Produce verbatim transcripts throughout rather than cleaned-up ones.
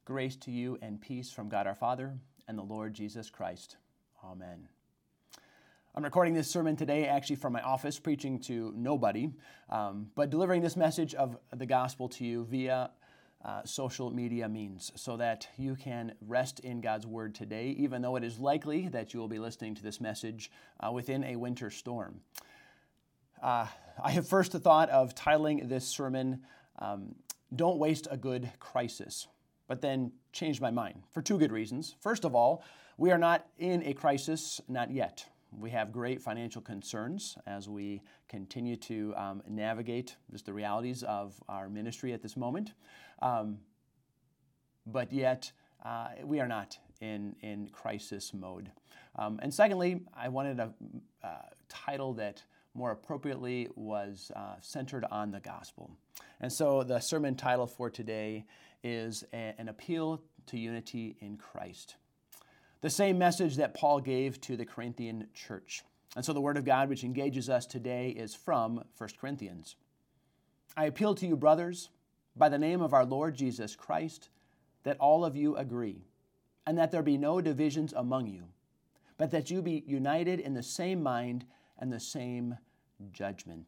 Grace to you and peace from God our Father and the Lord Jesus Christ. Amen. I'm recording this sermon today actually from my office, preaching to nobody, um, but delivering this message of the gospel to you via uh, social media means so that you can rest in God's word today, even though it is likely that you will be listening to this message uh, within a winter storm. Uh, I have first thought of titling this sermon, um, Don't Waste a Good Crisis, but then changed my mind for two good reasons. First of all, we are not in a crisis, not yet. We have great financial concerns as we continue to um, navigate just the realities of our ministry at this moment. Um, but yet, uh, we are not in, in crisis mode. Um, and secondly, I wanted a uh, title that more appropriately was uh, centered on the gospel. And so the sermon title for today is a, an appeal to unity in Christ. The same message that Paul gave to the Corinthian church. And so the word of God which engages us today is from First Corinthians. I appeal to you, brothers, by the name of our Lord Jesus Christ, that all of you agree, and that there be no divisions among you, but that you be united in the same mind and the same judgment.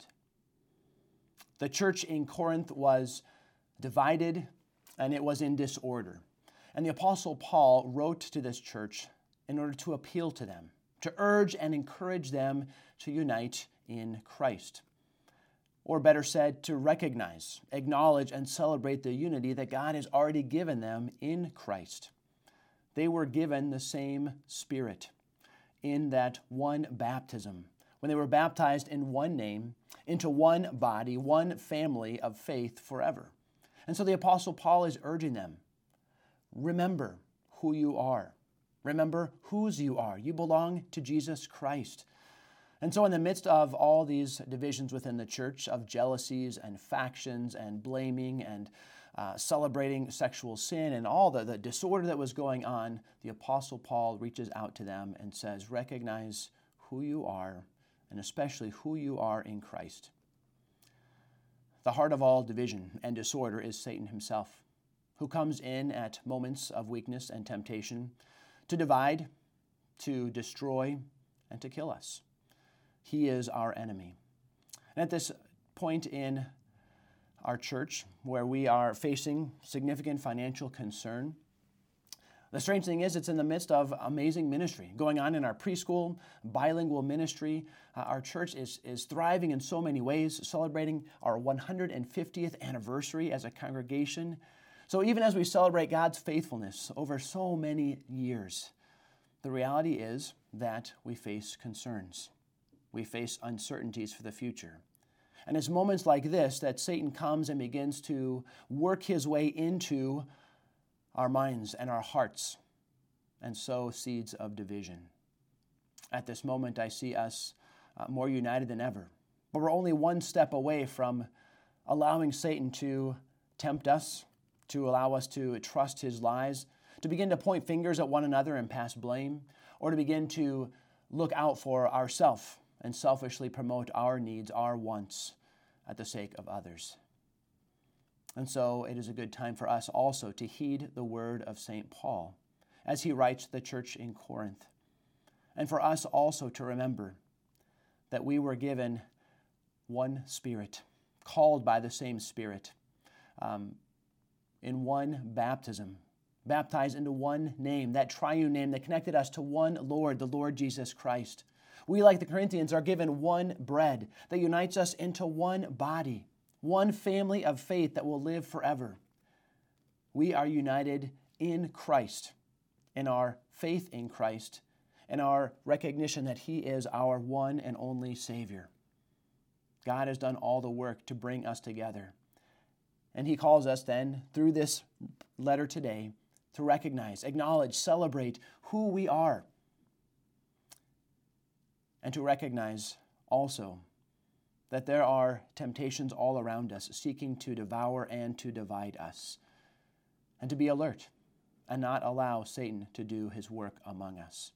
The church in Corinth was divided, and it was in disorder. And the Apostle Paul wrote to this church in order to appeal to them, to urge and encourage them to unite in Christ. Or better said, to recognize, acknowledge, and celebrate the unity that God has already given them in Christ. They were given the same Spirit in that one baptism, when they were baptized in one name, into one body, one family of faith forever. And so the Apostle Paul is urging them, remember who you are. Remember whose you are. You belong to Jesus Christ. And so in the midst of all these divisions within the church, of jealousies and factions and blaming and uh, celebrating sexual sin and all the, the disorder that was going on, the Apostle Paul reaches out to them and says, recognize who you are, and especially who you are in Christ. The heart of all division and disorder is Satan himself, who comes in at moments of weakness and temptation to divide, to destroy, and to kill us. He is our enemy. And at this point in our church, where we are facing significant financial concern, the strange thing is it's in the midst of amazing ministry going on in our preschool, bilingual ministry. Uh, our church is, is thriving in so many ways, celebrating our one hundred fiftieth anniversary as a congregation. So even as we celebrate God's faithfulness over so many years, the reality is that we face concerns. We face uncertainties for the future. And it's moments like this that Satan comes and begins to work his way into our minds and our hearts, and sow seeds of division. At this moment, I see us uh, more united than ever. But we're only one step away from allowing Satan to tempt us, to allow us to trust his lies, to begin to point fingers at one another and pass blame, or to begin to look out for ourselves and selfishly promote our needs, our wants, at the sake of others. And so it is a good time for us also to heed the word of Saint Paul as he writes to the church in Corinth. And for us also to remember that we were given one Spirit, called by the same Spirit, um, in one baptism, baptized into one name, that triune name that connected us to one Lord, the Lord Jesus Christ. We, like the Corinthians, are given one bread that unites us into one body, one family of faith that will live forever. We are united in Christ, in our faith in Christ, and our recognition that He is our one and only Savior. God has done all the work to bring us together. And He calls us then, through this letter today, to recognize, acknowledge, celebrate who we are. And to recognize also that there are temptations all around us seeking to devour and to divide us. And to be alert and not allow Satan to do his work among us.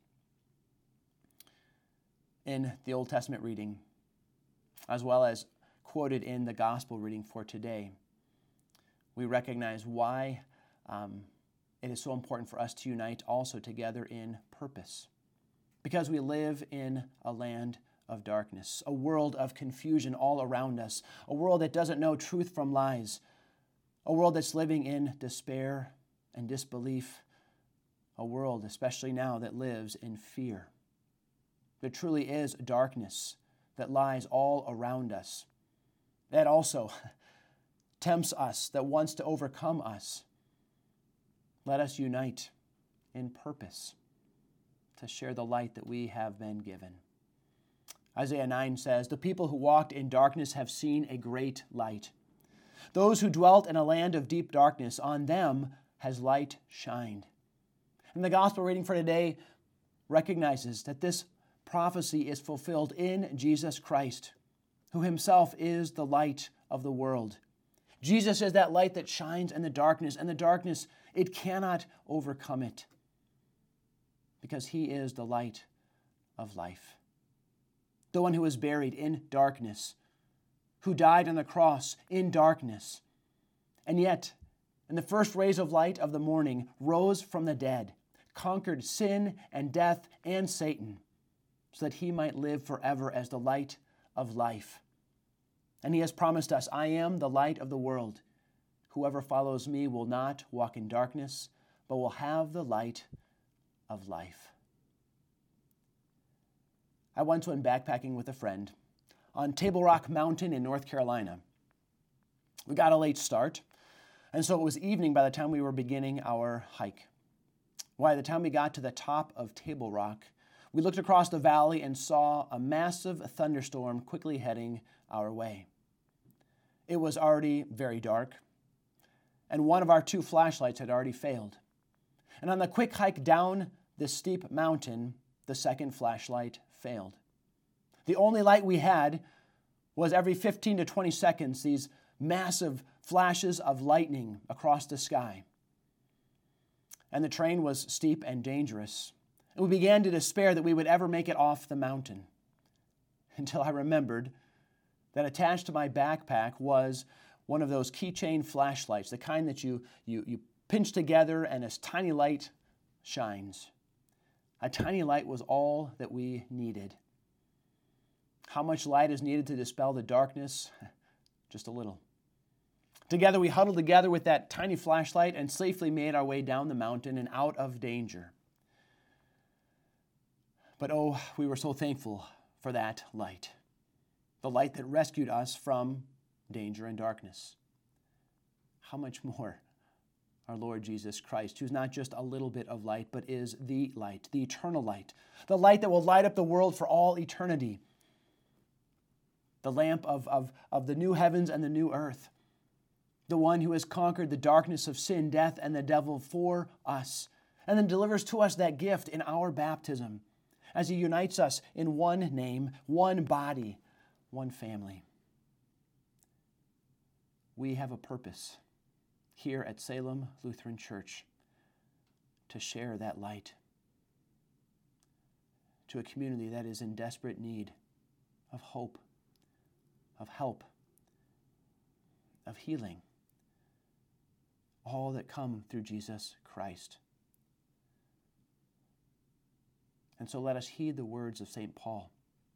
In the Old Testament reading, as well as quoted in the gospel reading for today, we recognize why um, it is so important for us to unite also together in purpose. Because we live in a land of darkness, a world of confusion all around us, a world that doesn't know truth from lies, a world that's living in despair and disbelief, a world, especially now, that lives in fear. There truly is darkness that lies all around us. That also tempts us, that wants to overcome us. Let us unite in purpose to share the light that we have been given. Isaiah nine says, "The people who walked in darkness have seen a great light. Those who dwelt in a land of deep darkness, on them has light shined." And the gospel reading for today recognizes that this prophecy is fulfilled in Jesus Christ, who himself is the light of the world. Jesus is that light that shines in the darkness, and the darkness, it cannot overcome it, because he is the light of life. The one who was buried in darkness, who died on the cross in darkness, and yet, in the first rays of light of the morning, rose from the dead, conquered sin and death and Satan, so that he might live forever as the light of life. And he has promised us, "I am the light of the world. Whoever follows me will not walk in darkness, but will have the light of life." I once went backpacking with a friend on Table Rock Mountain in North Carolina. We got a late start, and so it was evening by the time we were beginning our hike. By the time we got to the top of Table Rock, we looked across the valley and saw a massive thunderstorm quickly heading our way. It was already very dark, and one of our two flashlights had already failed. And on the quick hike down this steep mountain, the second flashlight failed. The only light we had was every fifteen to twenty seconds, these massive flashes of lightning across the sky. And the terrain was steep and dangerous. And we began to despair that we would ever make it off the mountain, until I remembered that attached to my backpack was one of those keychain flashlights, the kind that you, you, you pinch together and this tiny light shines. A tiny light was all that we needed. How much light is needed to dispel the darkness? Just a little. Together we huddled together with that tiny flashlight and safely made our way down the mountain and out of danger. But oh, we were so thankful for that light, the light that rescued us from danger and darkness. How much more our Lord Jesus Christ, who's not just a little bit of light, but is the light, the eternal light, the light that will light up the world for all eternity, the lamp of, of, of the new heavens and the new earth, the one who has conquered the darkness of sin, death, and the devil for us, and then delivers to us that gift in our baptism, as he unites us in one name, one body, one family. We have a purpose here at Salem Lutheran Church to share that light to a community that is in desperate need of hope, of help, of healing, all that come through Jesus Christ. And so let us heed the words of Saint Paul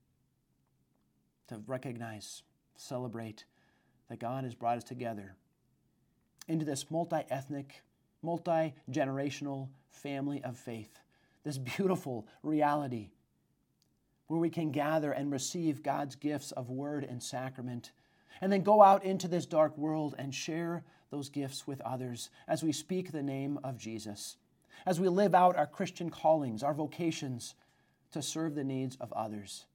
to recognize, celebrate that God has brought us together into this multi-ethnic, multi-generational family of faith, this beautiful reality where we can gather and receive God's gifts of word and sacrament, and then go out into this dark world and share those gifts with others as we speak the name of Jesus, as we live out our Christian callings, our vocations to serve the needs of others.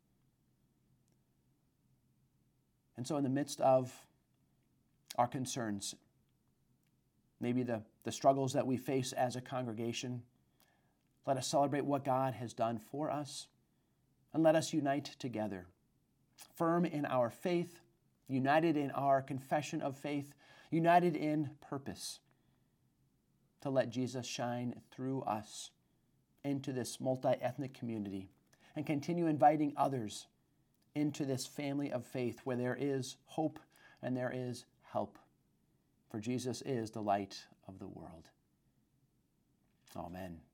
And so in the midst of our concerns, maybe the, the struggles that we face as a congregation, let us celebrate what God has done for us, and let us unite together, firm in our faith, united in our confession of faith, united in purpose, to let Jesus shine through us into this multi-ethnic community and continue inviting others into this family of faith where there is hope and there is help. For Jesus is the light of the world. Amen.